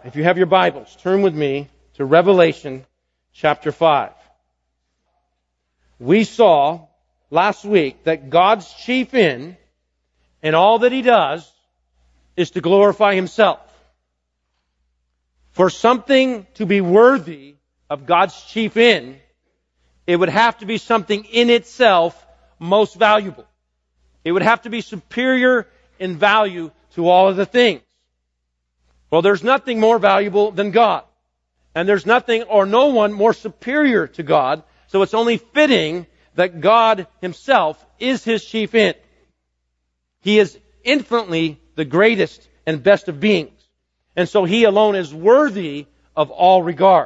If you have your Bibles, turn with me to Revelation chapter 5. We saw last week that God's chief end in all that He does is to glorify Himself. For something to be worthy of God's chief end, it would have to be something in itself most valuable. It would have to be superior in value to all of the things. Well, there's nothing more valuable than God. And there's nothing or no one more superior to God. So it's only fitting that God Himself is His chief end. He is infinitely the greatest and best of beings. And so He alone is worthy of all regard.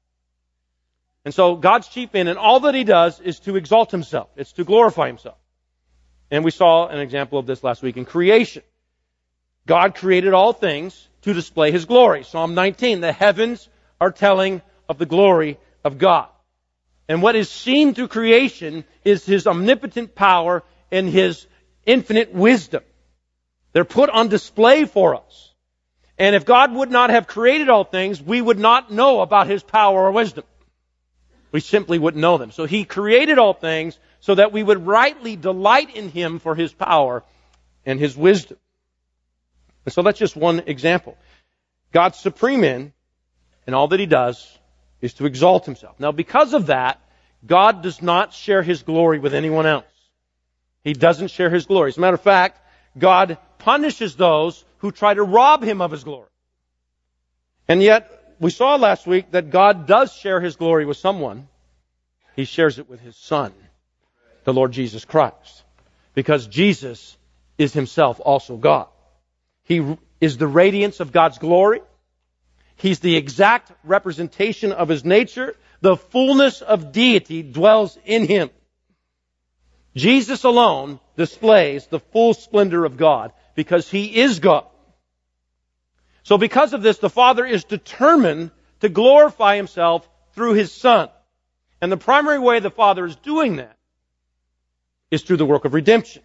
And so God's chief end and all that He does is to exalt Himself. It's to glorify Himself. And we saw an example of this last week in creation. God created all things to display His glory. Psalm 19, the heavens are telling of the glory of God. And what is seen through creation is His omnipotent power and His infinite wisdom. They're put on display for us. And if God would not have created all things, we would not know about His power or wisdom. We simply wouldn't know them. So He created all things so that we would rightly delight in Him for His power and His wisdom. And so that's just one example. God's supreme end and all that He does is to exalt Himself. Now, because of that, God does not share His glory with anyone else. He doesn't share His glory. As a matter of fact, God punishes those who try to rob Him of His glory. And yet, we saw last week that God does share His glory with someone. He shares it with His Son, the Lord Jesus Christ. Because Jesus is Himself also God. He is the radiance of God's glory. He's the exact representation of His nature. The fullness of deity dwells in Him. Jesus alone displays the full splendor of God because He is God. So because of this, the Father is determined to glorify Himself through His Son. And the primary way the Father is doing that is through the work of redemption.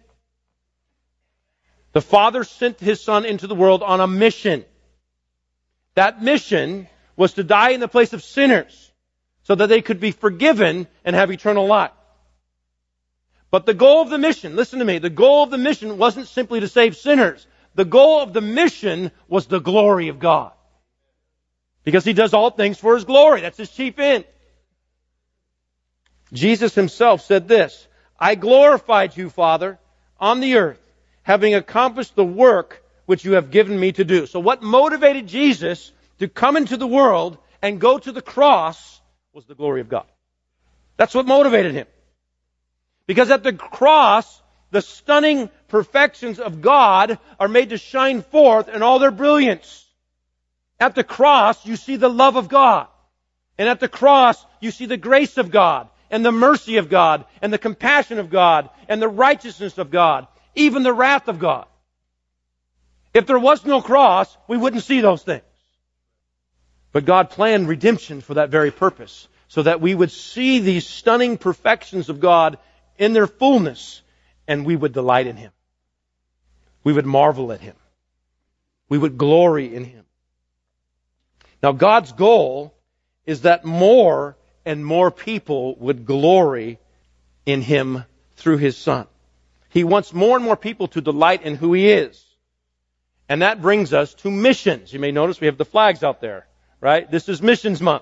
The Father sent His Son into the world on a mission. That mission was to die in the place of sinners so that they could be forgiven and have eternal life. But the goal of the mission, listen to me, the goal of the mission wasn't simply to save sinners. The goal of the mission was the glory of God. Because He does all things for His glory. That's His chief end. Jesus Himself said this, I glorified You, Father, on the earth, having accomplished the work which You have given Me to do. So what motivated Jesus to come into the world and go to the cross was the glory of God. That's what motivated Him. Because at the cross, the stunning perfections of God are made to shine forth in all their brilliance. At the cross, you see the love of God. And at the cross, you see the grace of God, and the mercy of God, and the compassion of God, and the righteousness of God, even the wrath of God. If there was no cross, we wouldn't see those things. But God planned redemption for that very purpose, so that we would see these stunning perfections of God in their fullness, and we would delight in Him. We would marvel at Him. We would glory in Him. Now, God's goal is that more and more people would glory in Him through His Son. He wants more and more people to delight in who He is. And that brings us to missions. You may notice we have the flags out there, right? This is Missions Month.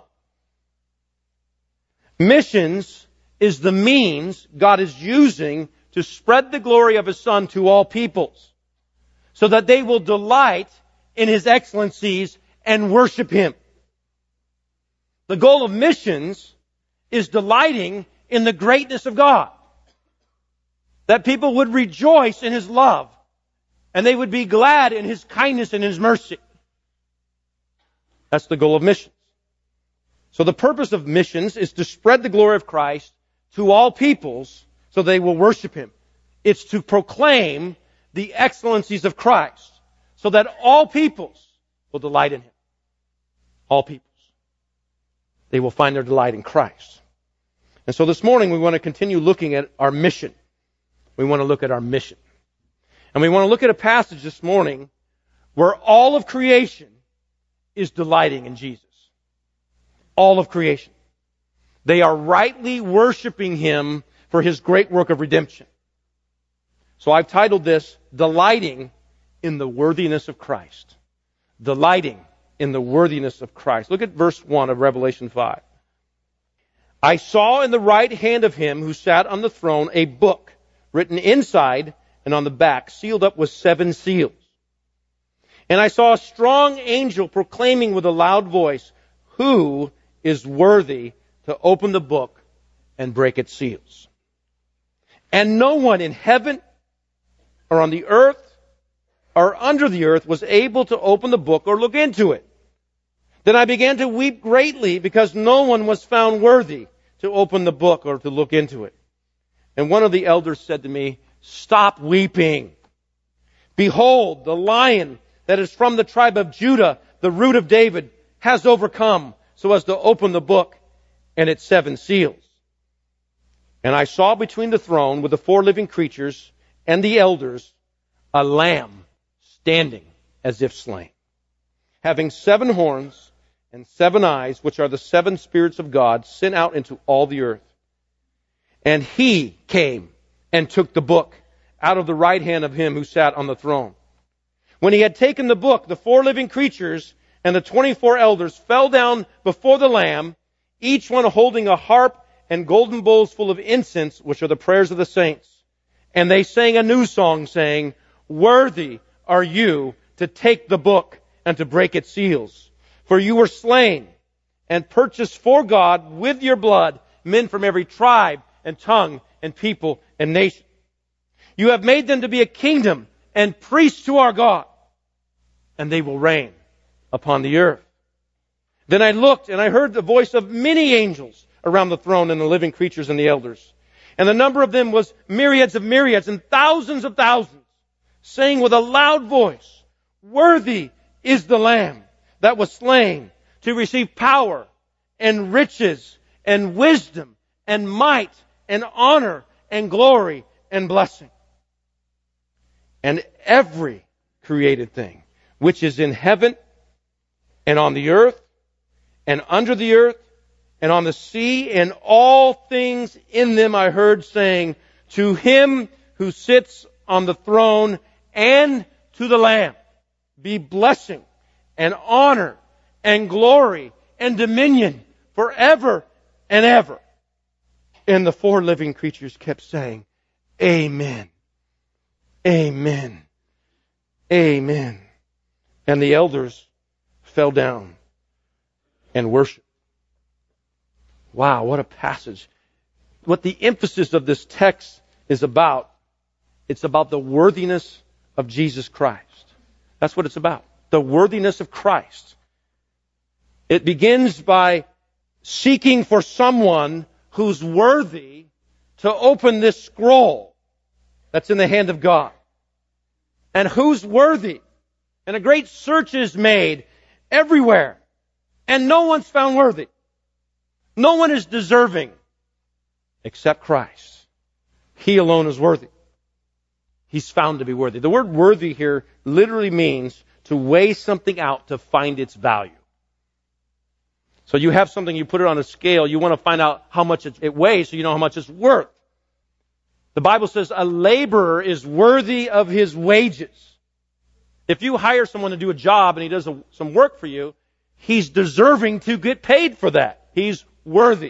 Missions is the means God is using to spread the glory of His Son to all peoples, so that they will delight in His excellencies and worship Him. The goal of missions is delighting in the greatness of God. That people would rejoice in His love, and they would be glad in His kindness and His mercy. That's the goal of missions. So the purpose of missions is to spread the glory of Christ to all peoples so they will worship Him. It's to proclaim the excellencies of Christ so that all peoples will delight in Him. All peoples. They will find their delight in Christ. And so this morning we want to continue looking at our mission. We want to look at our mission. And we want to look at a passage this morning where all of creation is delighting in Jesus. All of creation. They are rightly worshiping Him for His great work of redemption. So I've titled this, Delighting in the Worthiness of Christ. Delighting in the worthiness of Christ. Look at verse 1 of Revelation 5. I saw in the right hand of Him who sat on the throne a book written inside and on the back, sealed up with 7 seals. And I saw a strong angel proclaiming with a loud voice, Who is worthy to open the book and break its seals? And no one in heaven or on the earth or under the earth was able to open the book or look into it. Then I began to weep greatly because no one was found worthy to open the book or to look into it. And one of the elders said to me, Stop weeping. Behold, the Lion that is from the tribe of Judah, the root of David, has overcome so as to open the book and its 7 seals. And I saw between the throne with the 4 living creatures and the elders a lamb standing as if slain, having 7 horns and 7 eyes, which are the 7 spirits of God sent out into all the earth. And He came and took the book out of the right hand of Him who sat on the throne. When He had taken the book, the 4 living creatures and the 24 elders fell down before the Lamb, each one holding a harp and golden bowls full of incense, which are the prayers of the saints. And they sang a new song, saying, Worthy are you to take the book and to break its seals. For you were slain and purchased for God with your blood men from every tribe and tongue and people and nation. You have made them to be a kingdom and priests to our God, and they will reign upon the earth. Then I looked, and I heard the voice of many angels around the throne and the living creatures and the elders. And the number of them was myriads of myriads and thousands of thousands, saying with a loud voice, Worthy is the Lamb that was slain to receive power and riches and wisdom and might and honor and glory and blessing. And every created thing which is in heaven and on the earth and under the earth and on the sea and all things in them I heard saying, To Him who sits on the throne and to the Lamb be blessing and honor and glory and dominion forever and ever. And the 4 living creatures kept saying, Amen. Amen. Amen. And the elders fell down and worshiped. Wow, what a passage. What the emphasis of this text is about, it's about the worthiness of Jesus Christ. That's what it's about. The worthiness of Christ. It begins by seeking for someone who's worthy to open this scroll that's in the hand of God. And who's worthy? And a great search is made everywhere. And no one's found worthy. No one is deserving except Christ. He alone is worthy. He's found to be worthy. The word worthy here literally means to weigh something out to find its value. So you have something, you put it on a scale, you want to find out how much it weighs so you know how much it's worth. The Bible says a laborer is worthy of his wages. If you hire someone to do a job and he does some work for you, he's deserving to get paid for that. He's worthy.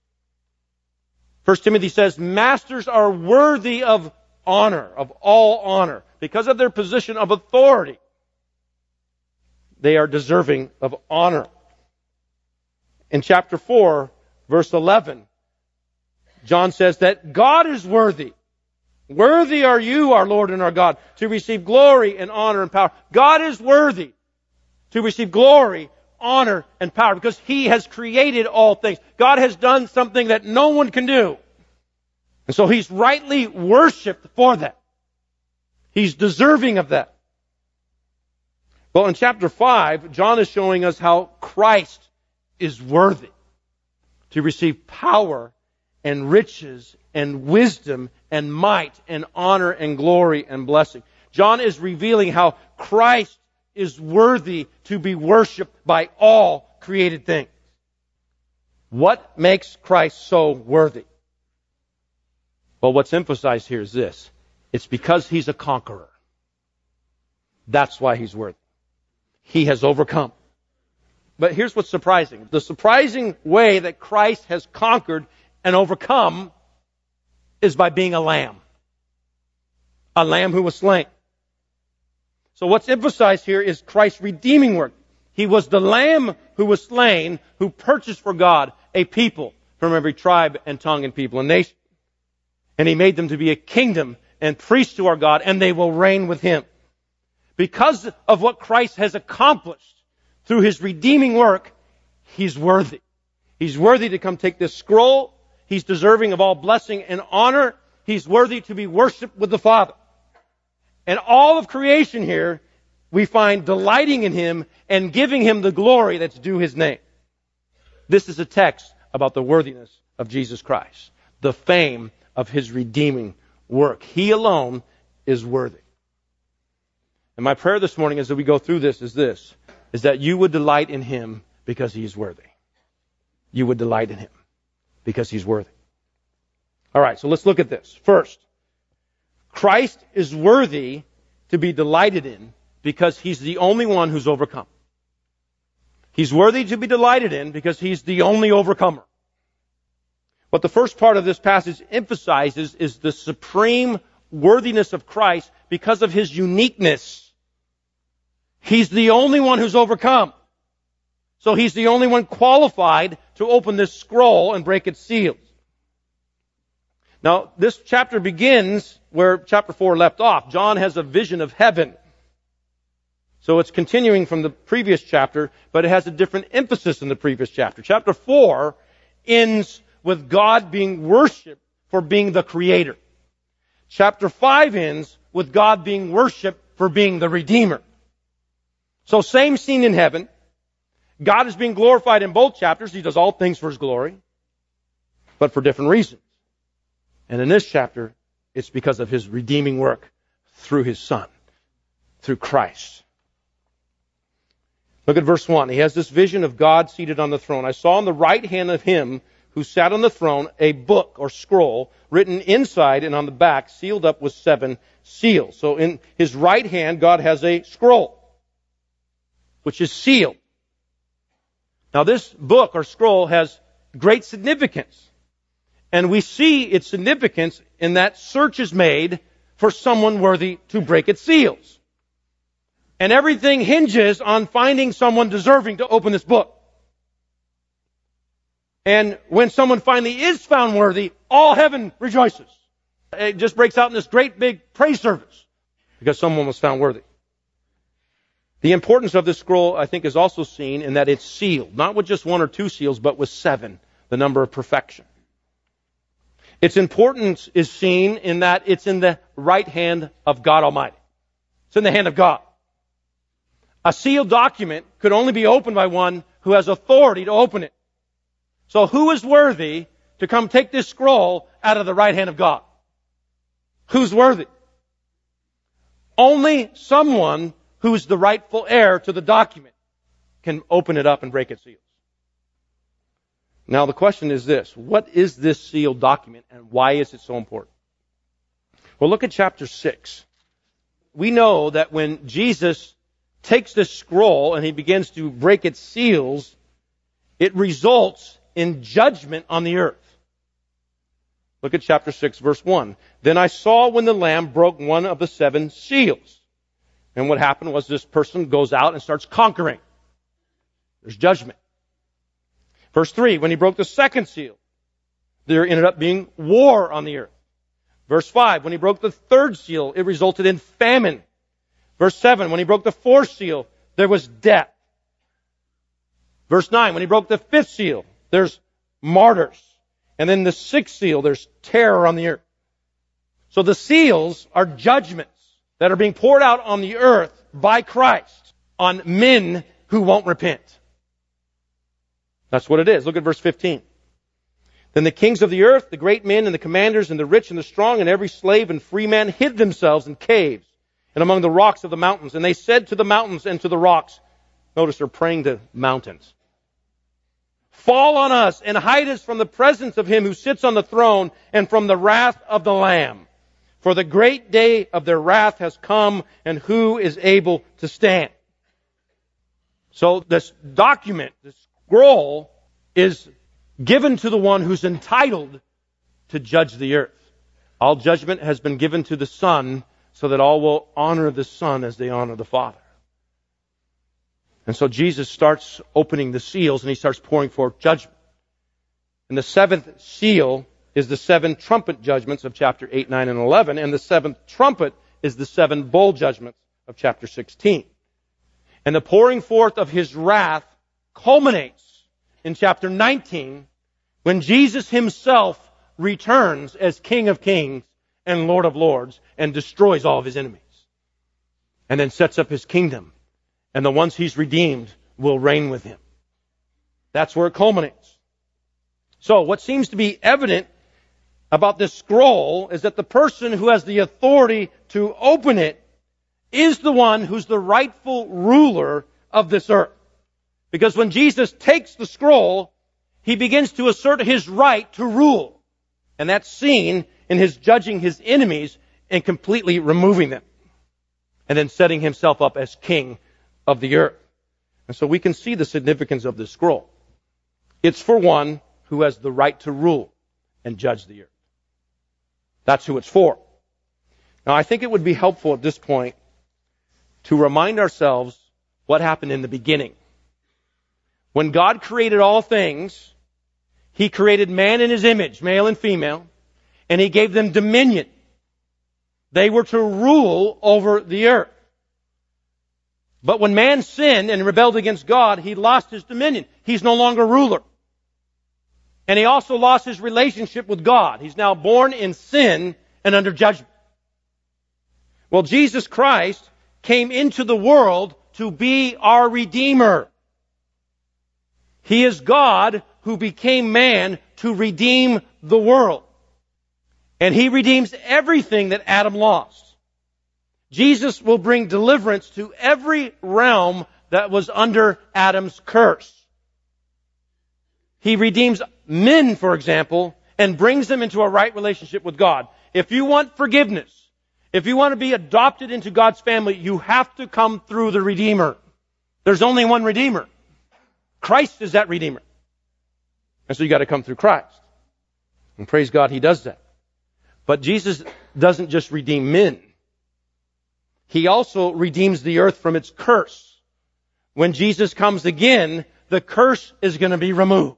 1 Timothy says, masters are worthy of honor, of all honor, because of their position of authority. They are deserving of honor. In chapter 4, verse 11, John says that God is worthy. Worthy are you, our Lord and our God, to receive glory and honor and power. God is worthy to receive glory, honor, and power because He has created all things. God has done something that no one can do. And so He's rightly worshipped for that. He's deserving of that. Well, in chapter 5, John is showing us how Christ is worthy to receive power and riches and wisdom and might and honor and glory and blessing. John is revealing how Christ is worthy to be worshiped by all created things. What makes Christ so worthy? Well, what's emphasized here is this. It's because He's a conqueror. That's why He's worthy. He has overcome. But here's what's surprising. The surprising way that Christ has conquered and overcome is by being a lamb. A lamb who was slain. So what's emphasized here is Christ's redeeming work. He was the lamb who was slain, who purchased for God a people from every tribe and tongue and people and nation. And He made them to be a kingdom and priests to our God, and they will reign with Him. Because of what Christ has accomplished through His redeeming work, He's worthy. He's worthy to come take this scroll. He's deserving of all blessing and honor. He's worthy to be worshipped with the Father. And all of creation here, we find delighting in Him and giving Him the glory that's due His name. This is a text about the worthiness of Jesus Christ, the fame of His redeeming work. He alone is worthy. And my prayer this morning as we go through this is that you would delight in Him because He is worthy. You would delight in Him because He's worthy. All right, so let's look at this. First, Christ is worthy to be delighted in because He's the only one who's overcome. He's worthy to be delighted in because He's the only overcomer. What the first part of this passage emphasizes is the supreme worthiness of Christ because of His uniqueness. He's the only one who's overcome. So He's the only one qualified to open this scroll and break its seals. Now, this chapter begins where chapter 4 left off. John has a vision of heaven. So it's continuing from the previous chapter, but it has a different emphasis in the previous chapter. Chapter 4 ends with God being worshipped for being the Creator. Chapter 5 ends with God being worshipped for being the Redeemer. So same scene in heaven. God is being glorified in both chapters. He does all things for His glory, but for different reasons. And in this chapter, it's because of His redeeming work through His Son, through Christ. Look at verse 1. He has this vision of God seated on the throne. I saw on the right hand of Him who sat on the throne a book or scroll written inside and on the back, sealed up with 7 seals. So in His right hand, God has a scroll, which is sealed. Now this book or scroll has great significance. And we see its significance in that search is made for someone worthy to break its seals. And everything hinges on finding someone deserving to open this book. And when someone finally is found worthy, all heaven rejoices. It just breaks out in this great big praise service because someone was found worthy. The importance of this scroll, I think, is also seen in that it's sealed. Not with just 1 or 2 seals, but with 7, the number of perfection. Its importance is seen in that it's in the right hand of God Almighty. It's in the hand of God. A sealed document could only be opened by one who has authority to open it. So who is worthy to come take this scroll out of the right hand of God? Who's worthy? Only someone who's the rightful heir to the document can open it up and break its seals. Now the question is this: what is this sealed document and why is it so important? Well, look at chapter 6. We know that when Jesus takes this scroll and He begins to break its seals, it results in judgment on the earth. Look at chapter 6, verse 1. Then I saw when the Lamb broke one of the 7 seals. And what happened was this person goes out and starts conquering. There's judgment. Verse 3, when He broke the 2nd seal, there ended up being war on the earth. Verse 5, when He broke the 3rd seal, it resulted in famine. Verse 7, when He broke the 4th seal, there was death. Verse 9, when He broke the 5th seal, there's martyrs. And then the 6th seal, there's terror on the earth. So the seals are judgments that are being poured out on the earth by Christ on men who won't repent. That's what it is. Look at verse 15. Then the kings of the earth, the great men and the commanders and the rich and the strong and every slave and free man hid themselves in caves and among the rocks of the mountains. And they said to the mountains and to the rocks, notice they're praying to mountains, fall on us and hide us from the presence of him who sits on the throne and from the wrath of the Lamb. For the great day of their wrath has come, and who is able to stand? So this document, this scroll, is given to the one who's entitled to judge the earth. All judgment has been given to the Son, so that all will honor the Son as they honor the Father. And so Jesus starts opening the seals, and he starts pouring forth judgment. And the seventh seal is the seven trumpet judgments of chapter 8, 9, and 11, and the seventh trumpet is the seven bowl judgments of chapter 16. And the pouring forth of his wrath culminates in chapter 19, when Jesus himself returns as King of Kings and Lord of Lords and destroys all of his enemies. And then sets up his kingdom. And the ones he's redeemed will reign with him. That's where it culminates. So what seems to be evident about this scroll is that the person who has the authority to open it is the one who's the rightful ruler of this earth. Because when Jesus takes the scroll, he begins to assert his right to rule. And that's seen in his judging his enemies and completely removing them. And then setting himself up as king of the earth. And so we can see the significance of this scroll. It's for one who has the right to rule and judge the earth. That's who it's for. Now I think it would be helpful at this point to remind ourselves what happened in the beginning. When God created all things, he created man in his image, male and female, and he gave them dominion. They were to rule over the earth. But when man sinned and rebelled against God, he lost his dominion. He's no longer ruler. And he also lost his relationship with God. He's now born in sin and under judgment. Well, Jesus Christ came into the world to be our Redeemer. He is God who became man to redeem the world. And he redeems everything that Adam lost. Jesus will bring deliverance to every realm that was under Adam's curse. He redeems men, for example, and brings them into a right relationship with God. If you want forgiveness, if you want to be adopted into God's family, you have to come through the Redeemer. There's only one Redeemer. Christ is that Redeemer. And so you got to come through Christ. And praise God, he does that. But Jesus doesn't just redeem men. He also redeems the earth from its curse. When Jesus comes again, the curse is going to be removed.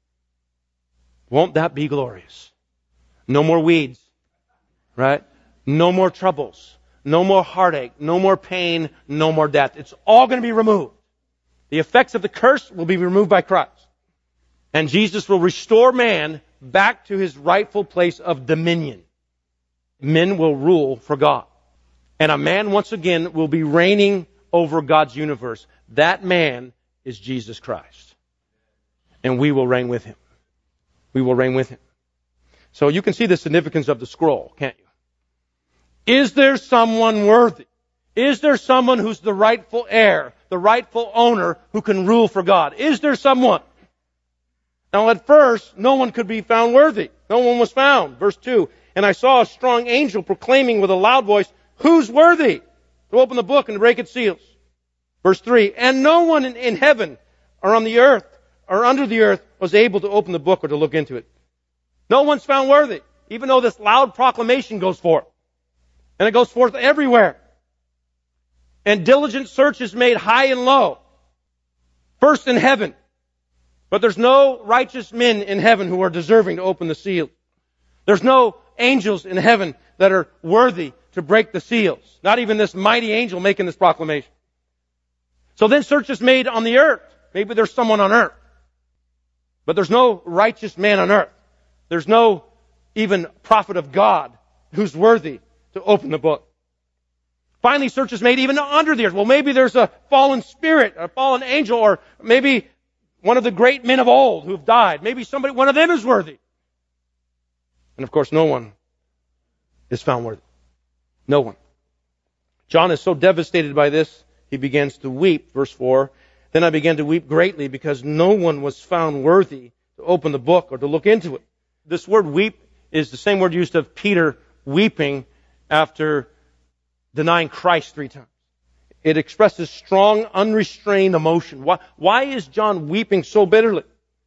Won't that be glorious? No more weeds, right? No more troubles, no more heartache, no more pain, no more death. It's all going to be removed. The effects of the curse will be removed by Christ. And Jesus will restore man back to his rightful place of dominion. Men will rule for God. And a man once again will be reigning over God's universe. That man is Jesus Christ. And we will reign with him. We will reign with him. So you can see the significance of the scroll, can't you? Is there someone worthy? Is there someone who's the rightful heir, the rightful owner who can rule for God? Is there someone? Now at first, no one could be found worthy. No one was found. Verse 2, and I saw a strong angel proclaiming with a loud voice, who's worthy to open the book and to break its seals? Verse 3, and no one in heaven or on the earth or under the earth was able to open the book or to look into it. No one's found worthy, even though this loud proclamation goes forth. And it goes forth everywhere. And diligent search is made high and low. First in heaven. But there's no righteous men in heaven who are deserving to open the seal. There's no angels in heaven that are worthy to break the seals. Not even this mighty angel making this proclamation. So then search is made on the earth. Maybe there's someone on earth. But there's no righteous man on earth. There's no even prophet of God who's worthy to open the book. Finally, search is made even under the earth. Well, maybe there's a fallen spirit, a fallen angel, or maybe one of the great men of old who've died. Maybe one of them is worthy. And of course, no one is found worthy. No one. John is so devastated by this, he begins to weep. Verse 4, then I began to weep greatly because no one was found worthy to open the book or to look into it. This word weep is the same word used of Peter weeping after denying Christ 3 times. It expresses strong, unrestrained emotion. Why is John weeping so bitterly?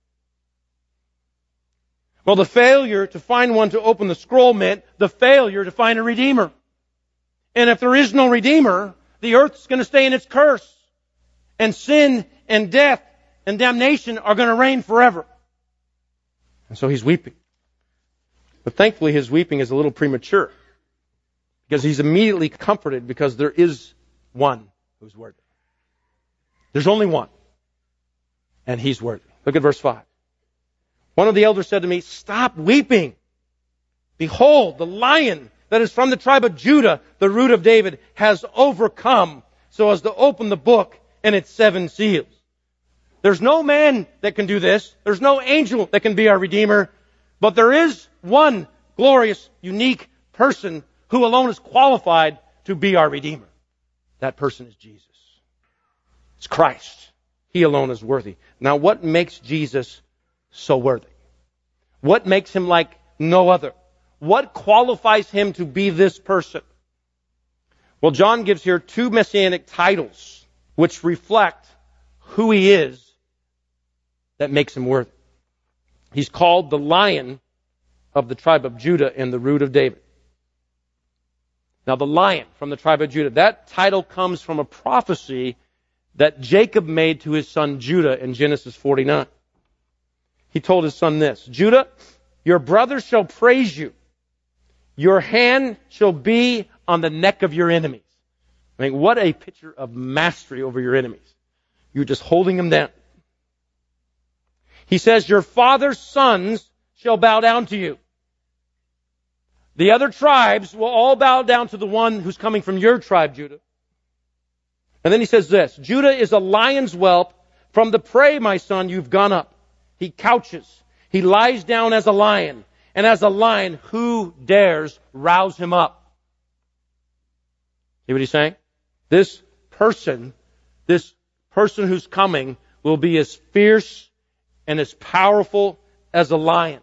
Well, the failure to find one to open the scroll meant the failure to find a Redeemer. And if there is no Redeemer, the earth's going to stay in its curse. And sin and death and damnation are going to reign forever. And so he's weeping. But thankfully his weeping is a little premature. Because he's immediately comforted because there is one who's worthy. There's only one. And he's worthy. Look at verse 5. One of the elders said to me, stop weeping. Behold, the Lion that is from the tribe of Judah, the root of David, has overcome so as to open the book and its 7 seals. There's no man that can do this. There's no angel that can be our Redeemer. But there is one glorious, unique person who alone is qualified to be our Redeemer. That person is Jesus. It's Christ. He alone is worthy. Now, what makes Jesus so worthy? What makes him like no other? What qualifies him to be this person? Well, John gives here 2 messianic titles which reflect who he is that makes him worthy. He's called the Lion of the tribe of Judah and the root of David. Now, the Lion from the tribe of Judah, that title comes from a prophecy that Jacob made to his son Judah in Genesis 49. He told his son this, Judah, your brothers shall praise you. Your hand shall be on the neck of your enemies. I mean, what a picture of mastery over your enemies. You're just holding them down. He says, your father's sons shall bow down to you. The other tribes will all bow down to the one who's coming from your tribe, Judah. And then he says this, Judah is a lion's whelp. From the prey, my son, you've gone up. He couches. He lies down as a lion. And as a lion, who dares rouse him up? See what he's saying? This person who's coming will be as fierce and as powerful as a lion.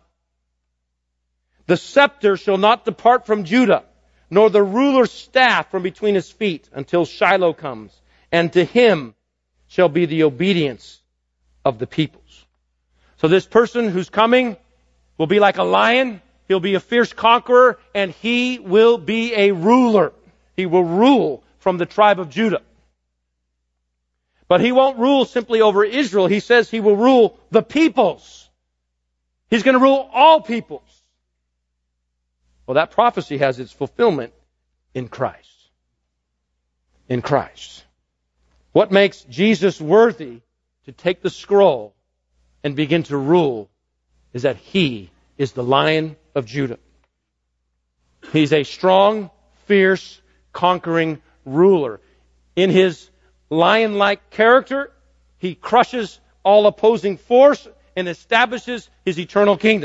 The scepter shall not depart from Judah, nor the ruler's staff from between his feet, until Shiloh comes, and to him shall be the obedience of the peoples. So this person who's coming will be like a lion, he'll be a fierce conqueror, and he will be a ruler. He will rule from the tribe of Judah. But he won't rule simply over Israel. He says he will rule the peoples. He's going to rule all peoples. Well, that prophecy has its fulfillment in Christ. In Christ. What makes Jesus worthy to take the scroll and begin to rule is that he is the Lion of Judah. He's a strong, fierce, conquering ruler. In his lion-like character, he crushes all opposing force and establishes his eternal kingdom.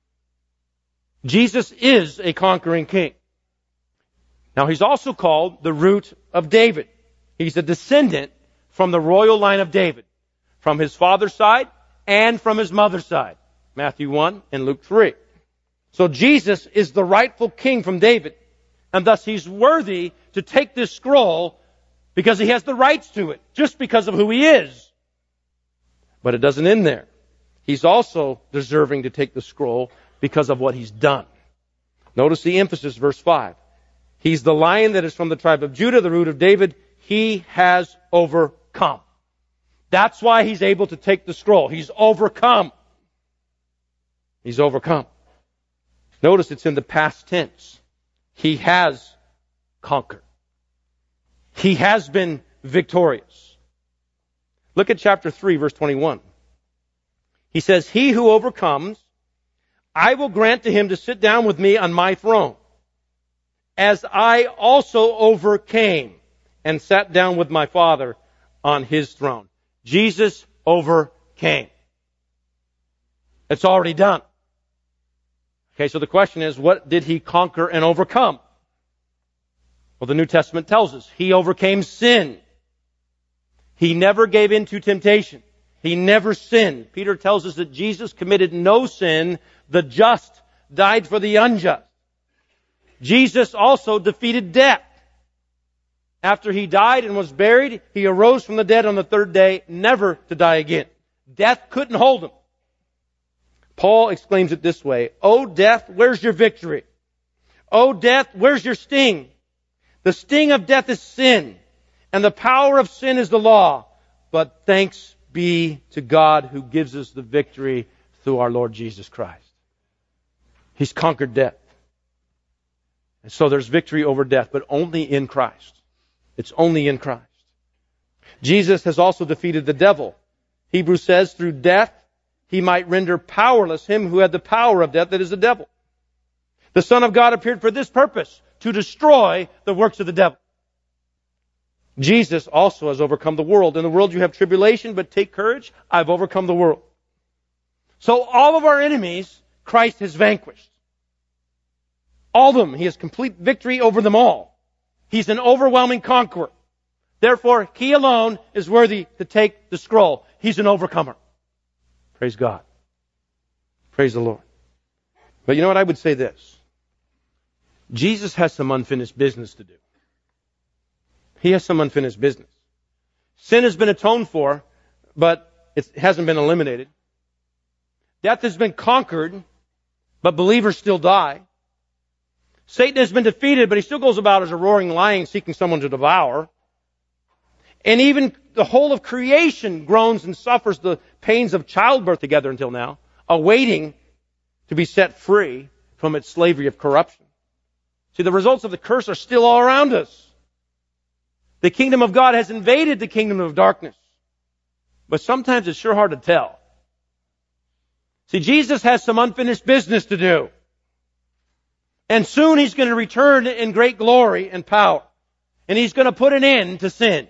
Jesus is a conquering king. Now, he's also called the root of David. He's a descendant from the royal line of David, from his father's side and from his mother's side. Matthew 1 and Luke 3. So Jesus is the rightful king from David, and thus he's worthy to take this scroll because he has the rights to it, just because of who he is. But it doesn't end there. He's also deserving to take the scroll because of what he's done. Notice the emphasis, verse 5. He's the Lion that is from the tribe of Judah, the root of David. He has overcome. That's why he's able to take the scroll. He's overcome. He's overcome. Notice it's in the past tense. He has conquered. He has been victorious. Look at chapter 3, verse 21. He says, he who overcomes, I will grant to him to sit down with me on my throne, as I also overcame and sat down with my Father on his throne. Jesus overcame. It's already done. Okay, so the question is, what did he conquer and overcome? Well, the New Testament tells us He overcame sin. He never gave in to temptation. He never sinned. Peter tells us that Jesus committed no sin. The just died for the unjust. Jesus also defeated death. After He died and was buried, He arose from the dead on the third day, never to die again. Death couldn't hold Him. Paul exclaims it this way, "O death, where's your victory? O death, where's your sting? The sting of death is sin, and the power of sin is the law. But thanks be to God who gives us the victory through our Lord Jesus Christ." He's conquered death. And so there's victory over death, but only in Christ. It's only in Christ. Jesus has also defeated the devil. Hebrews says, through death, He might render powerless him who had the power of death, that is the devil. The Son of God appeared for this purpose, to destroy the works of the devil. Jesus also has overcome the world. In the world you have tribulation, but take courage, I've overcome the world. So all of our enemies, Christ has vanquished. All of them. He has complete victory over them all. He's an overwhelming conqueror. Therefore, He alone is worthy to take the scroll. He's an overcomer. Praise God. Praise the Lord. But you know what? I would say this. Jesus has some unfinished business to do. He has some unfinished business. Sin has been atoned for, but it hasn't been eliminated. Death has been conquered, but believers still die. Satan has been defeated, but he still goes about as a roaring lion seeking someone to devour. And even the whole of creation groans and suffers the pains of childbirth together until now, awaiting to be set free from its slavery of corruption. See, the results of the curse are still all around us. The kingdom of God has invaded the kingdom of darkness. But sometimes it's sure hard to tell. See, Jesus has some unfinished business to do. And soon He's going to return in great glory and power. And He's going to put an end to sin.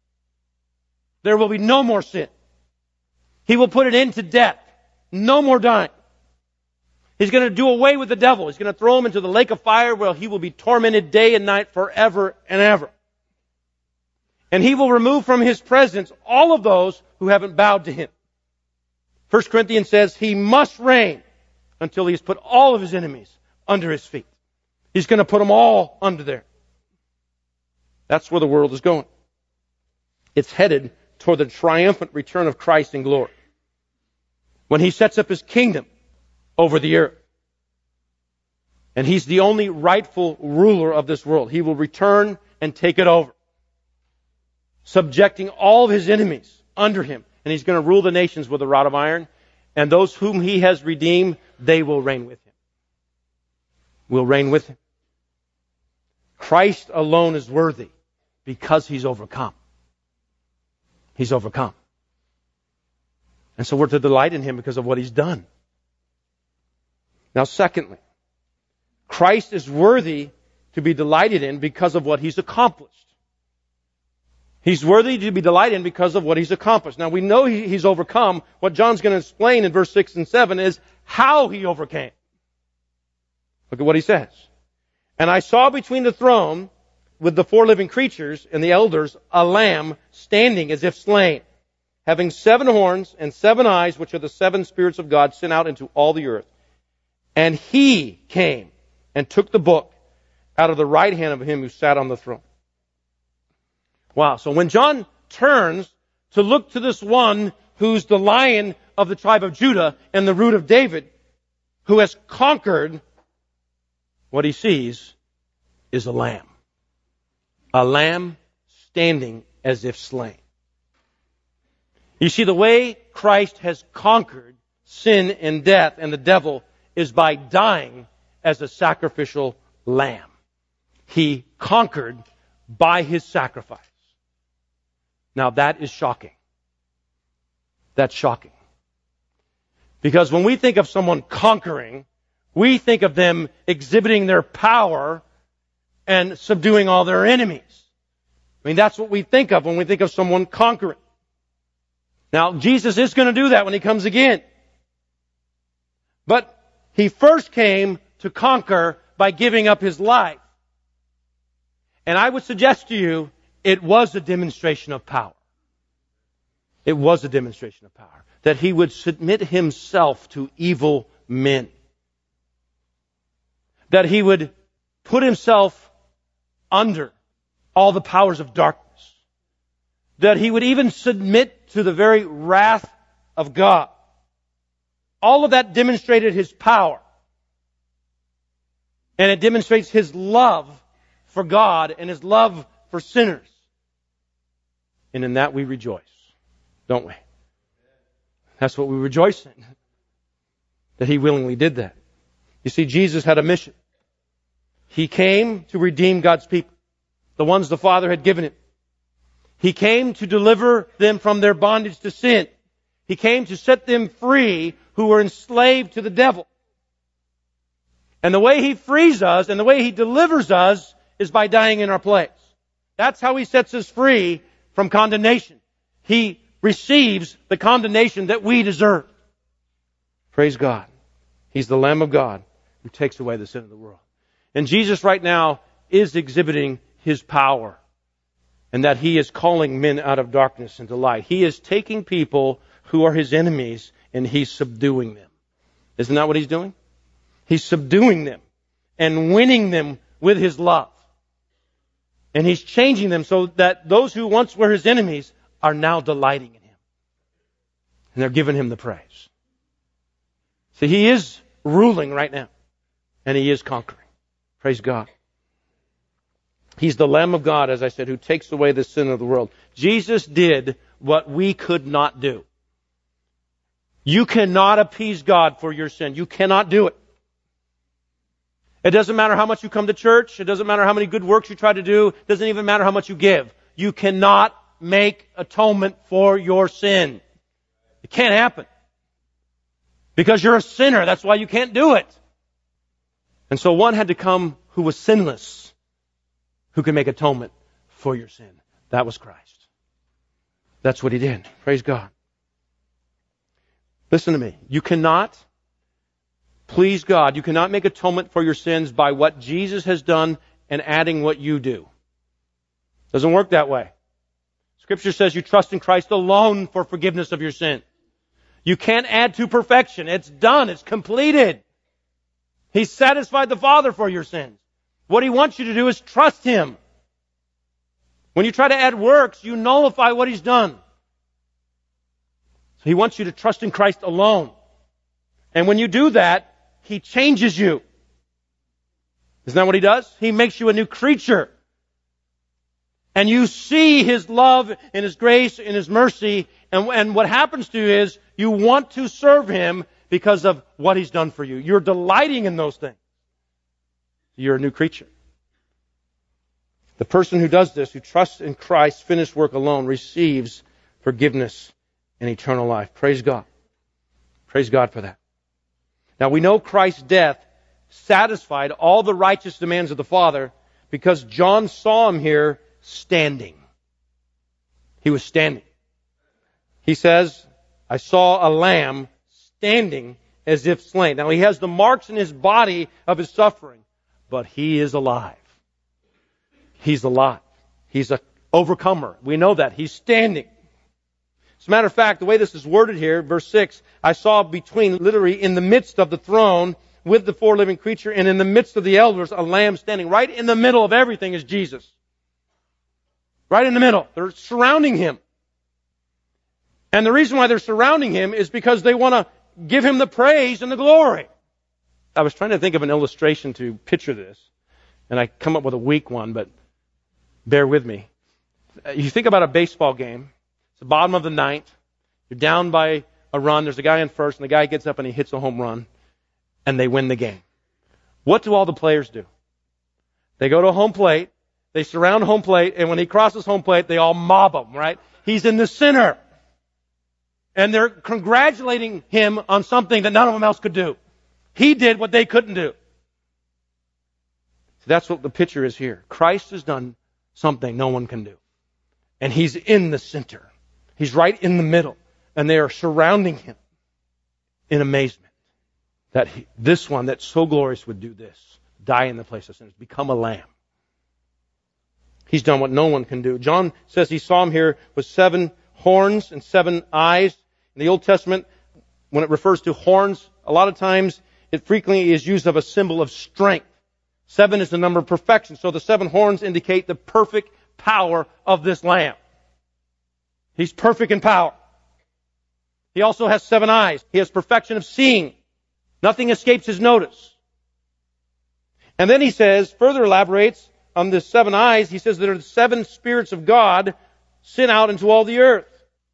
There will be no more sin. He will put an end to death. No more dying. He's going to do away with the devil. He's going to throw him into the lake of fire where he will be tormented day and night forever and ever. And He will remove from His presence all of those who haven't bowed to Him. 1 Corinthians says He must reign until He has put all of His enemies under His feet. He's going to put them all under there. That's where the world is going. It's headed toward the triumphant return of Christ in glory, when He sets up His kingdom over the earth. And He's the only rightful ruler of this world. He will return and take it over, subjecting all of His enemies under Him. And He's going to rule the nations with a rod of iron. And those whom He has redeemed, they will reign with Him. Will reign with Him. Christ alone is worthy because He's overcome. He's overcome. And so we're to delight in Him because of what He's done. Now, secondly, Christ is worthy to be delighted in because of what He's accomplished. He's worthy to be delighted in because of what He's accomplished. Now, we know He's overcome. What John's going to explain in verse 6 and 7 is how He overcame. Look at what he says. And I saw between the throne with the 4 living creatures and the elders a lamb standing as if slain, having 7 horns and 7 eyes, which are the 7 spirits of God sent out into all the earth. And He came and took the book out of the right hand of Him who sat on the throne. Wow. So when John turns to look to this one who's the Lion of the tribe of Judah and the root of David, who has conquered, what he sees is a lamb. A lamb standing as if slain. You see, the way Christ has conquered sin and death and the devil is by dying as a sacrificial lamb. He conquered by His sacrifice. Now that is shocking. That's shocking. Because when we think of someone conquering, we think of them exhibiting their power and subduing all their enemies. I mean, that's what we think of when we think of someone conquering. Now, Jesus is going to do that when He comes again. But He first came to conquer by giving up His life. And I would suggest to you, it was a demonstration of power. It was a demonstration of power. That He would submit Himself to evil men. That He would put Himself under all the powers of darkness. That He would even submit to the very wrath of God. All of that demonstrated His power. And it demonstrates His love for God and His love for sinners. And in that we rejoice, don't we? That's what we rejoice in. That He willingly did that. You see, Jesus had a mission. He came to redeem God's people, the ones the Father had given Him. He came to deliver them from their bondage to sin. He came to set them free who were enslaved to the devil. And the way He frees us and the way He delivers us is by dying in our place. That's how He sets us free from condemnation. He receives the condemnation that we deserve. Praise God. He's the Lamb of God who takes away the sin of the world. And Jesus right now is exhibiting His power. And that He is calling men out of darkness into light. He is taking people who are His enemies and He's subduing them. Isn't that what He's doing? He's subduing them and winning them with His love. And He's changing them so that those who once were His enemies are now delighting in Him. And they're giving Him the praise. See, He is ruling right now. And He is conquering. Praise God. He's the Lamb of God, as I said, who takes away the sin of the world. Jesus did what we could not do. You cannot appease God for your sin. You cannot do it. It doesn't matter how much you come to church. It doesn't matter how many good works you try to do. It doesn't even matter how much you give. You cannot make atonement for your sin. It can't happen. Because you're a sinner. That's why you can't do it. And so one had to come who was sinless, who can make atonement for your sin. That was Christ. That's what He did. Praise God. Listen to me. You cannot please God. You cannot make atonement for your sins by what Jesus has done and adding what you do. Doesn't work that way. Scripture says you trust in Christ alone for forgiveness of your sin. You can't add to perfection. It's done. It's completed. He satisfied the Father for your sins. What He wants you to do is trust Him. When you try to add works, you nullify what He's done. So He wants you to trust in Christ alone. And when you do that, He changes you. Isn't that what He does? He makes you a new creature. And you see His love and His grace and His mercy. And what happens to you is you want to serve Him because of what He's done for you. You're delighting in those things. You're a new creature. The person who does this, who trusts in Christ's finished work alone, receives forgiveness and eternal life. Praise God. Praise God for that. Now we know Christ's death satisfied all the righteous demands of the Father because John saw Him here standing. He was standing. He says, I saw a lamb standing as if slain. Now He has the marks in His body of His suffering, but He is alive. He's alive. He's an overcomer. We know that. He's standing. As a matter of fact, the way this is worded here, verse 6, I saw between, literally in the midst of the throne with the four living creature and in the midst of the elders, a lamb standing. Right in the middle of everything is Jesus. Right in the middle. They're surrounding Him. And the reason why they're surrounding Him is because they want to give Him the praise and the glory. I was trying to think of an illustration to picture this, and I come up with a weak one, but bear with me. You think about a baseball game. It's the bottom of the ninth. You're down by a run. There's a guy in first, and the guy gets up and he hits a home run, and they win the game. What do all the players do? They go to home plate. They surround home plate, and when he crosses home plate, they all mob him, right? He's in the center. And they're congratulating him on something that none of them else could do. He did what they couldn't do. So that's what the picture is here. Christ has done something no one can do. And He's in the center. He's right in the middle. And they are surrounding Him in amazement. That this one that's so glorious would do this. Die in the place of sinners. Become a lamb. He's done what no one can do. John says he saw him here with 7 horns and 7 eyes. In the Old Testament, when it refers to horns, a lot of times it frequently is used of a symbol of strength. 7 is the number of perfection. So the 7 horns indicate the perfect power of this Lamb. He's perfect in power. He also has 7 eyes. He has perfection of seeing. Nothing escapes his notice. And then he says, further elaborates on the 7 eyes, he says there are the 7 spirits of God sent out into all the earth.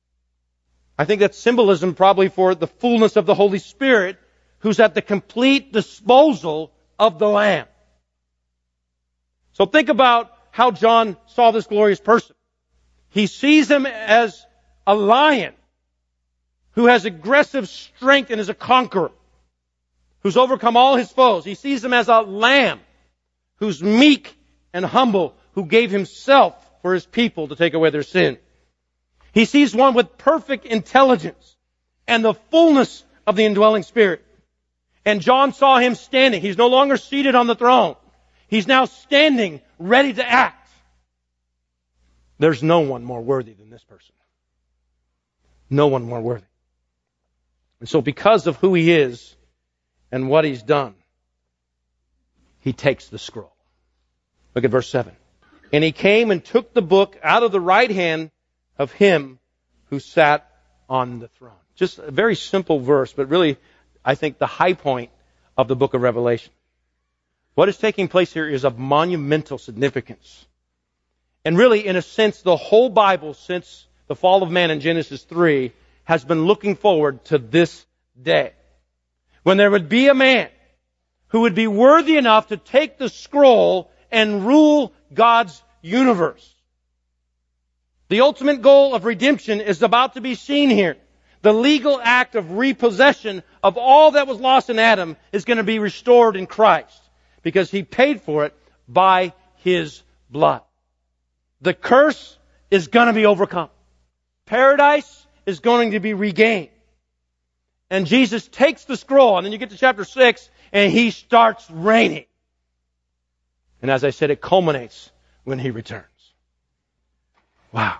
I think that's symbolism probably for the fullness of the Holy Spirit, who's at the complete disposal of the Lamb. So think about how John saw this glorious person. He sees him as a lion who has aggressive strength and is a conqueror, who's overcome all his foes. He sees him as a lamb who's meek and humble, who gave himself for his people to take away their sin. He sees one with perfect intelligence and the fullness of the indwelling Spirit. And John saw him standing. He's no longer seated on the throne. He's now standing, ready to act. There's no one more worthy than this person. No one more worthy. And so because of who he is and what he's done, he takes the scroll. Look at verse 7. And he came and took the book out of the right hand of him who sat on the throne. Just a very simple verse, but really, I think, the high point of the book of Revelation. What is taking place here is of monumental significance. And really, in a sense, the whole Bible since the fall of man in Genesis 3 has been looking forward to this day, when there would be a man who would be worthy enough to take the scroll and rule God's universe. The ultimate goal of redemption is about to be seen here. The legal act of repossession of all that was lost in Adam is going to be restored in Christ, because He paid for it by His blood. The curse is going to be overcome. Paradise is going to be regained. And Jesus takes the scroll, and then you get to chapter 6, and He starts reigning. And as I said, it culminates when He returns. Wow.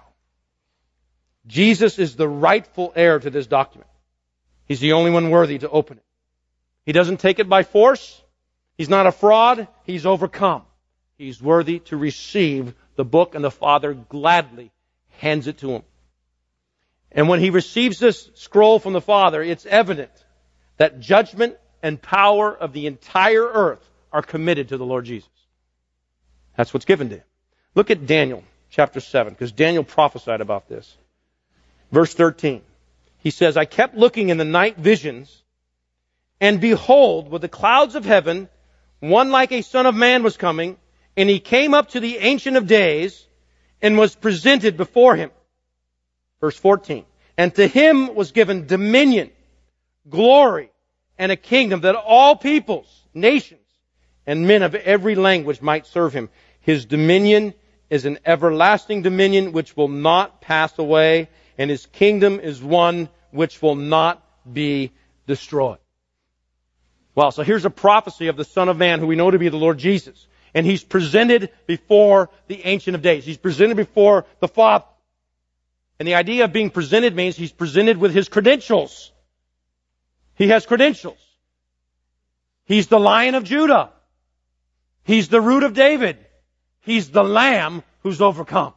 Jesus is the rightful heir to this document. He's the only one worthy to open it. He doesn't take it by force. He's not a fraud. He's overcome. He's worthy to receive the book, and the Father gladly hands it to Him. And when He receives this scroll from the Father, it's evident that judgment and power of the entire earth are committed to the Lord Jesus. That's what's given to Him. Look at Daniel chapter 7, because Daniel prophesied about this. Verse 13. He says, I kept looking in the night visions, and behold, with the clouds of heaven, one like a son of man was coming, and he came up to the Ancient of Days and was presented before him. Verse 14. And to him was given dominion, glory, and a kingdom that all peoples, nations, and men of every language might serve him. His dominion is an everlasting dominion which will not pass away, and His kingdom is one which will not be destroyed. Well, so here's a prophecy of the Son of Man, who we know to be the Lord Jesus. And He's presented before the Ancient of Days. He's presented before the Father. And the idea of being presented means He's presented with His credentials. He has credentials. He's the Lion of Judah. He's the Root of David. He's the Lamb who's overcome.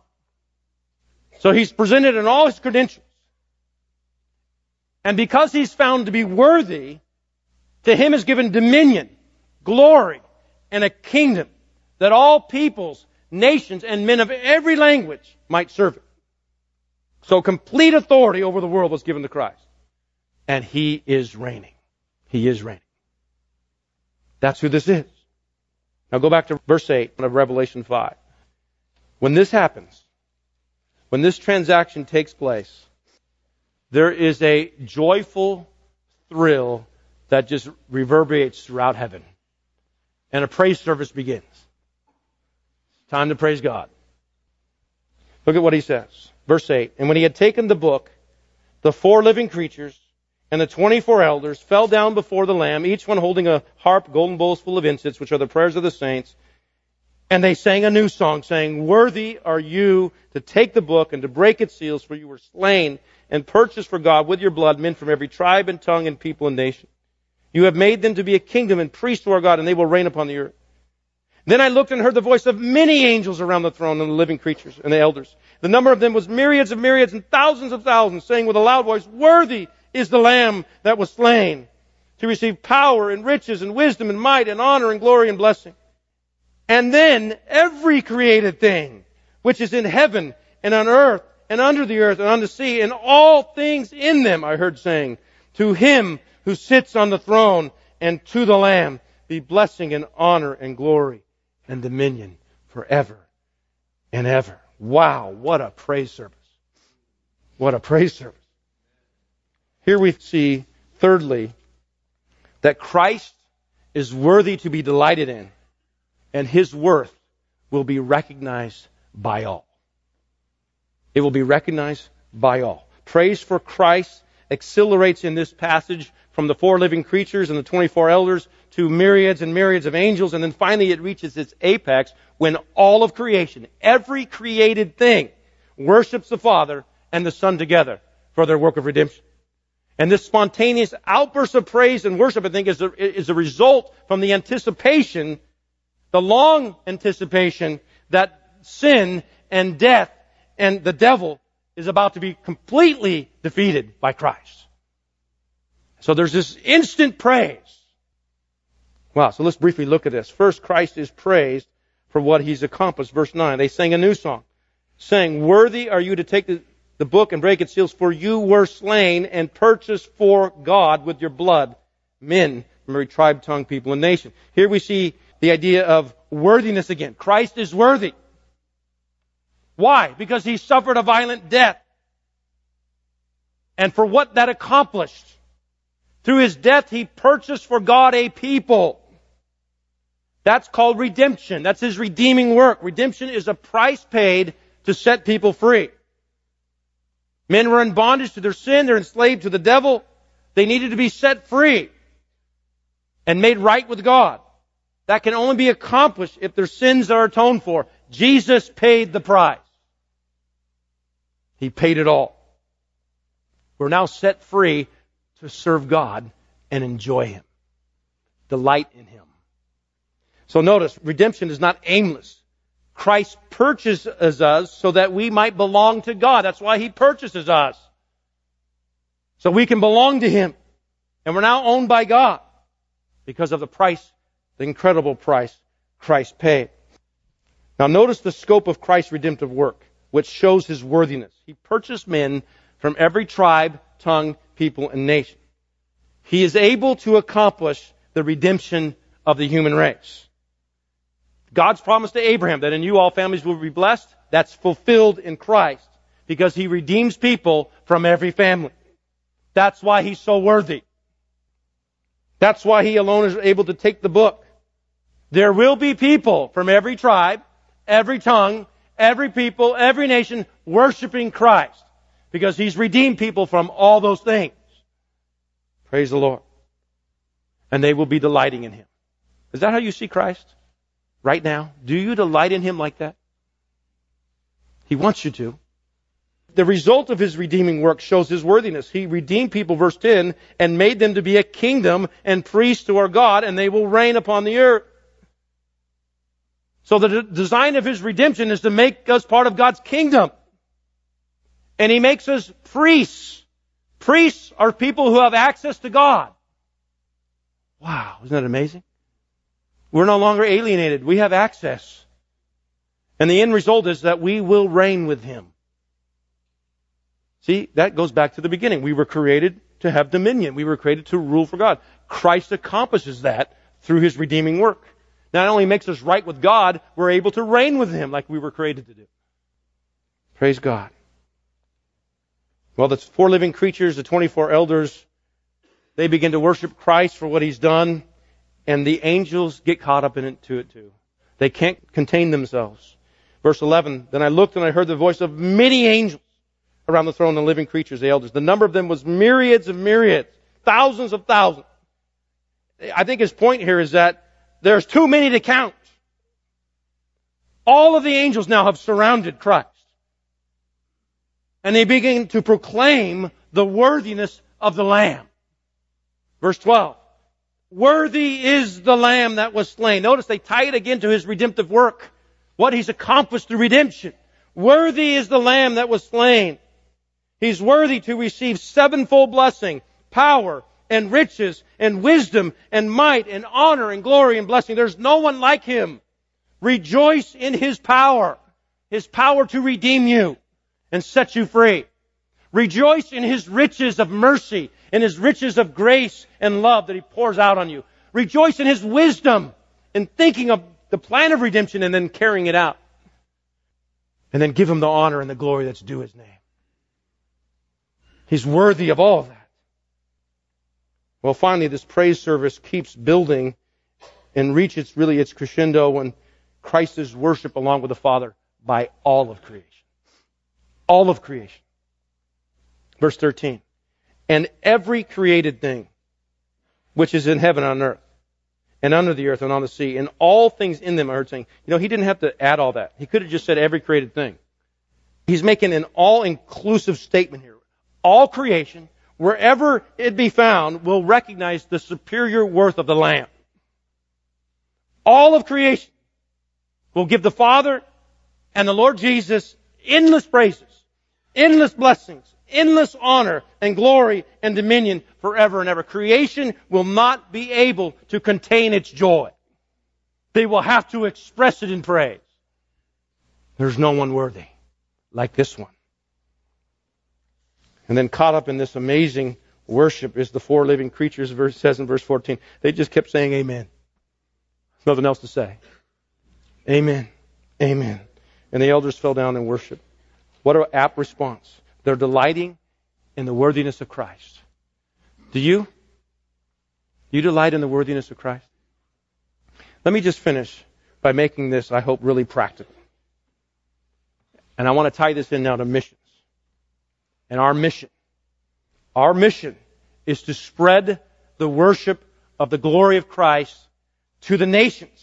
So He's presented in all His credentials. And because He's found to be worthy, to Him is given dominion, glory, and a kingdom that all peoples, nations, and men of every language might serve Him. So complete authority over the world was given to Christ. And He is reigning. He is reigning. That's who this is. Now go back to verse 8 of Revelation 5. When this happens, when this transaction takes place, there is a joyful thrill that just reverberates throughout heaven. And a praise service begins. Time to praise God. Look at what he says. Verse 8. And when he had taken the book, the 4 living creatures and the 24 elders fell down before the Lamb, each one holding a harp, golden bowls full of incense, which are the prayers of the saints. And they sang a new song, saying, "Worthy are you to take the book and to break its seals, for you were slain and purchased for God with your blood men from every tribe and tongue and people and nation. You have made them to be a kingdom and priests to our God, and they will reign upon the earth." Then I looked and heard the voice of many angels around the throne and the living creatures and the elders. The number of them was myriads of myriads and thousands of thousands, saying with a loud voice, "Worthy is the Lamb that was slain to receive power and riches and wisdom and might and honor and glory and blessing." And then every created thing which is in heaven and on earth and under the earth and on the sea and all things in them, I heard saying, "To him who sits on the throne and to the Lamb be blessing and honor and glory and dominion forever and ever." Wow, what a praise service. What a praise service. Here we see, thirdly, that Christ is worthy to be delighted in, and His worth will be recognized by all. It will be recognized by all. Praise for Christ accelerates in this passage from the 4 living creatures and the 24 elders to myriads and myriads of angels, and then finally it reaches its apex when all of creation, every created thing, worships the Father and the Son together for their work of redemption. And this spontaneous outburst of praise and worship, I think, is a result from the anticipation, the long anticipation, that sin and death and the devil is about to be completely defeated by Christ. So there's this instant praise. Wow, so let's briefly look at this. First, Christ is praised for what He's accomplished. Verse 9, they sang a new song, saying, "Worthy are you to take the book and break its seals, for you were slain and purchased for God with your blood men from every tribe, tongue, people, and nation." Here we see the idea of worthiness again. Christ is worthy. Why? Because He suffered a violent death. And for what that accomplished. Through His death, He purchased for God a people. That's called redemption. That's His redeeming work. Redemption is a price paid to set people free. Men were in bondage to their sin. They're enslaved to the devil. They needed to be set free and made right with God. That can only be accomplished if their sins are atoned for. Jesus paid the price. He paid it all. We're now set free to serve God and enjoy Him. Delight in Him. So notice, redemption is not aimless. Christ purchases us so that we might belong to God. That's why He purchases us. So we can belong to Him. And we're now owned by God because of the price, the incredible price Christ paid. Now notice the scope of Christ's redemptive work, which shows His worthiness. He purchased men from every tribe, tongue, people, and nation. He is able to accomplish the redemption of the human race. God's promise to Abraham that in you all families will be blessed, that's fulfilled in Christ because He redeems people from every family. That's why He's so worthy. That's why He alone is able to take the book. There will be people from every tribe, every tongue, every people, every nation worshiping Christ because He's redeemed people from all those things. Praise the Lord. And they will be delighting in Him. Is that how you see Christ right now? Do you delight in Him like that? He wants you to. The result of His redeeming work shows His worthiness. He redeemed people, verse 10, and made them to be a kingdom and priests to our God, and they will reign upon the earth. So the design of His redemption is to make us part of God's kingdom. And He makes us priests. Priests are people who have access to God. Wow, isn't that amazing? We're no longer alienated. We have access. And the end result is that we will reign with Him. See, that goes back to the beginning. We were created to have dominion. We were created to rule for God. Christ accomplishes that through His redeeming work. Not only makes us right with God, we're able to reign with Him like we were created to do. Praise God. Well, the 4 living creatures, the 24 elders, they begin to worship Christ for what He's done, and the angels get caught up into it too. They can't contain themselves. Verse 11, then I looked and I heard the voice of many angels around the throne and the living creatures, the elders. The number of them was myriads of myriads, thousands of thousands. I think his point here is that there's too many to count. All of the angels now have surrounded Christ. And they begin to proclaim the worthiness of the Lamb. Verse 12. Worthy is the Lamb that was slain. Notice they tie it again to His redemptive work. What He's accomplished through redemption. Worthy is the Lamb that was slain. He's worthy to receive sevenfold blessing, power, and riches, and wisdom, and might, and honor, and glory, and blessing. There's no one like Him. Rejoice in His power to redeem you and set you free. Rejoice in His riches of mercy and His riches of grace and love that He pours out on you. Rejoice in His wisdom in thinking of the plan of redemption and then carrying it out. And then give Him the honor and the glory that's due His name. He's worthy of all of that. Well, finally, this praise service keeps building and reaches really its crescendo when Christ is worshipped along with the Father by all of creation. All of creation. Verse 13. And every created thing which is in heaven and on earth, and under the earth and on the sea, and all things in them, I heard saying, He didn't have to add all that. He could have just said every created thing. He's making an all-inclusive statement here. All creation, wherever it be found, will recognize the superior worth of the Lamb. All of creation will give the Father and the Lord Jesus endless praises, endless blessings, endless honor and glory and dominion forever and ever. Creation will not be able to contain its joy. They will have to express it in praise. There's no one worthy like this one. And then caught up in this amazing worship is the four living creatures, it says in verse 14. They just kept saying amen. There's nothing else to say. Amen. Amen. And the elders fell down and worshiped. What an apt response. They're delighting in the worthiness of Christ. Do you? You delight in the worthiness of Christ? Let me just finish by making this, I hope, really practical. And I want to tie this in now to missions. And our mission is to spread the worship of the glory of Christ to the nations.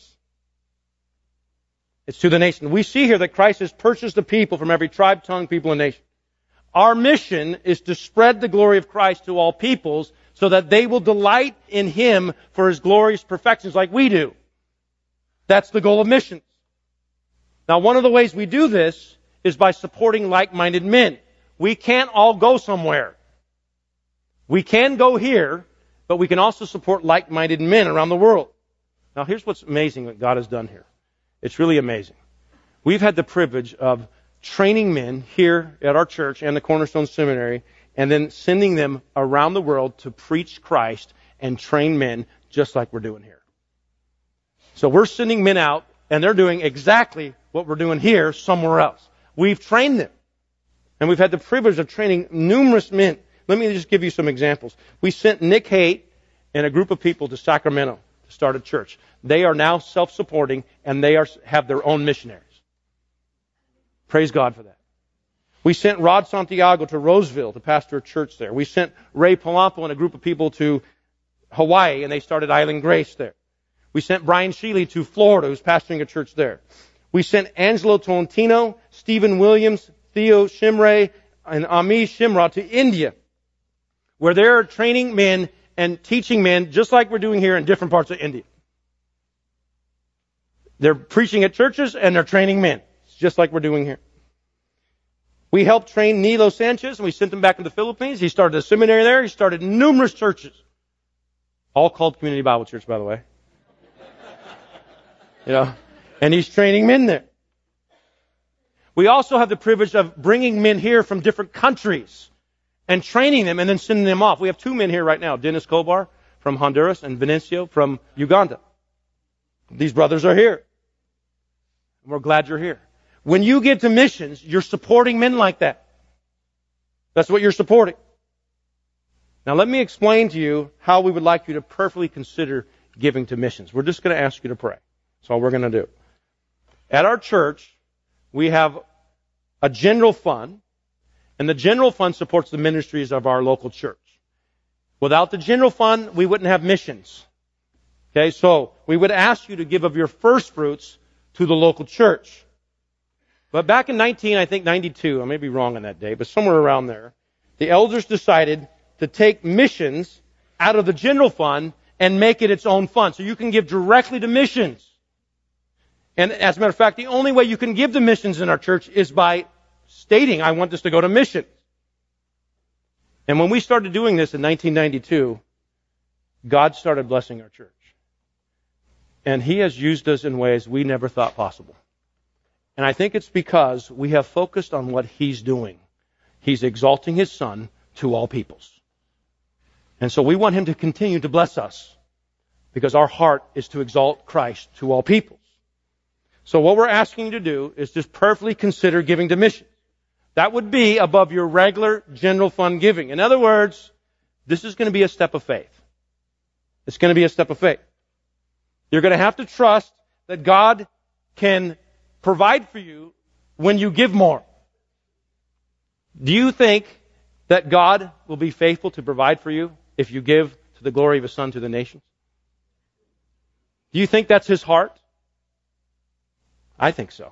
It's to the nation. We see here that Christ has purchased the people from every tribe, tongue, people, and nation. Our mission is to spread the glory of Christ to all peoples so that they will delight in Him for His glorious perfections like we do. That's the goal of missions. Now, one of the ways we do this is by supporting like-minded men. We can't all go somewhere. We can go here, but we can also support like-minded men around the world. Now, here's what's amazing that God has done here. It's really amazing. We've had the privilege of training men here at our church and the Cornerstone Seminary, and then sending them around the world to preach Christ and train men just like we're doing here. So we're sending men out, and they're doing exactly what we're doing here somewhere else. We've trained them. And we've had the privilege of training numerous men. Let me just give you some examples. We sent Nick Haight and a group of people to Sacramento to start a church. They are now self-supporting, and they have their own missionaries. Praise God for that. We sent Rod Santiago to Roseville to pastor a church there. We sent Ray Palumpo and a group of people to Hawaii, and they started Island Grace there. We sent Brian Sheely to Florida, who's pastoring a church there. We sent Angelo Tolentino, Stephen Williams, Theo Shimray, and Amish Shimra to India, where they're training men and teaching men just like we're doing here in different parts of India. They're preaching at churches and they're training men. It's just like we're doing here. We helped train Nilo Sanchez and we sent him back to the Philippines. He started a seminary there. He started numerous churches. All called Community Bible Church, by the way. And he's training men there. We also have the privilege of bringing men here from different countries and training them and then sending them off. We have two men here right now, Dennis Kobar from Honduras and Vinicio from Uganda. These brothers are here. And we're glad you're here. When you give to missions, you're supporting men like that. That's what you're supporting. Now let me explain to you how we would like you to prayerfully consider giving to missions. We're just going to ask you to pray. That's all we're going to do. At our church, we have a general fund, and the general fund supports the ministries of our local church. Without the general fund, we wouldn't have missions. Okay, so we would ask you to give of your first fruits to the local church. But back in 92, I may be wrong on that day, but somewhere around there, the elders decided to take missions out of the general fund and make it its own fund. So you can give directly to missions. And as a matter of fact, the only way you can give to missions in our church is by stating, I want this to go to missions. And when we started doing this in 1992, God started blessing our church. And He has used us in ways we never thought possible. And I think it's because we have focused on what He's doing. He's exalting His Son to all peoples. And so we want Him to continue to bless us because our heart is to exalt Christ to all peoples. So what we're asking you to do is just prayerfully consider giving to missions. That would be above your regular general fund giving. In other words, this is going to be a step of faith. It's going to be a step of faith. You're going to have to trust that God can provide for you when you give more. Do you think that God will be faithful to provide for you if you give to the glory of His Son to the nations? Do you think that's His heart? I think so.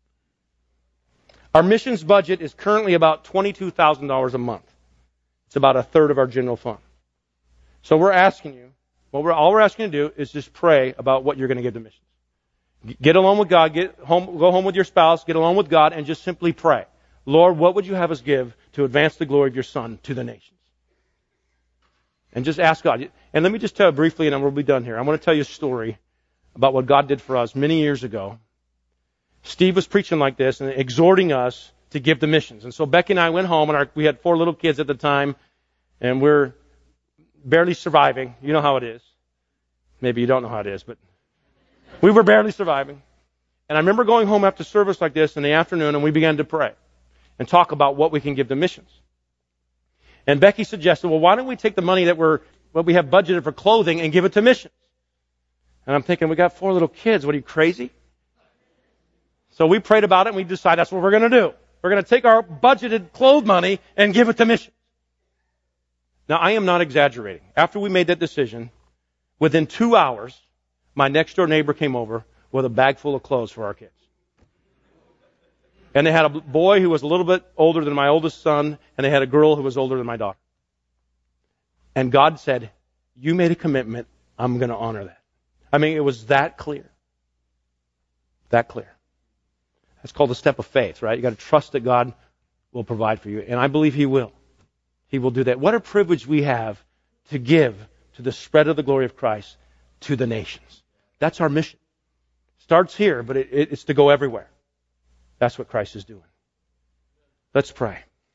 Our missions budget is currently about $22,000 a month. It's about a third of our general fund. So we're asking you, all we're asking you to do is just pray about what you're going to give to missions. Get alone with God, go home with your spouse, get alone with God, and just simply pray. Lord, what would you have us give to advance the glory of your Son to the nations? And just ask God. And let me just tell you briefly, and then we'll be done here. I want to tell you a story about what God did for us many years ago. Steve was preaching like this and exhorting us to give to missions. And so Becky and I went home, and we had 4 little kids at the time, and we're barely surviving. You know how it is. Maybe you don't know how it is, but we were barely surviving. And I remember going home after service like this in the afternoon, and we began to pray and talk about what we can give to missions. And Becky suggested, well, why don't we take the money that we have budgeted for clothing and give it to missions? And I'm thinking, we got 4 little kids. What, are you crazy? So we prayed about it, and we decided that's what we're going to do. We're going to take our budgeted clothes money and give it to missions. Now, I am not exaggerating. After we made that decision, within 2 hours, my next-door neighbor came over with a bag full of clothes for our kids. And they had a boy who was a little bit older than my oldest son, and they had a girl who was older than my daughter. And God said, you made a commitment, I'm going to honor that. I mean, it was that clear. That clear. That's called a step of faith, right? You got to trust that God will provide for you. And I believe He will. He will do that. What a privilege we have to give to the spread of the glory of Christ to the nations. That's our mission. Starts here, but it's to go everywhere. That's what Christ is doing. Let's pray.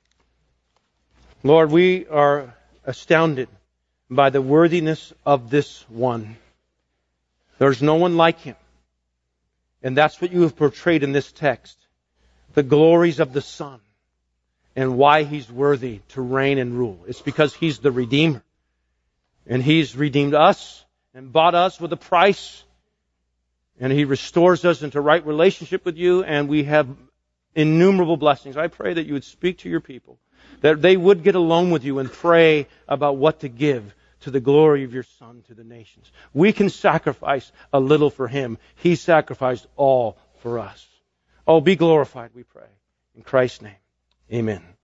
Lord, we are astounded by the worthiness of this one. There's no one like Him. And that's what you have portrayed in this text. The glories of the Son and why He's worthy to reign and rule. It's because He's the Redeemer. And He's redeemed us and bought us with a price. And He restores us into right relationship with you, and we have innumerable blessings. I pray that you would speak to your people, that they would get alone with you and pray about what to give to the glory of your Son to the nations. We can sacrifice a little for Him. He sacrificed all for us. Oh, be glorified, we pray. In Christ's name, amen.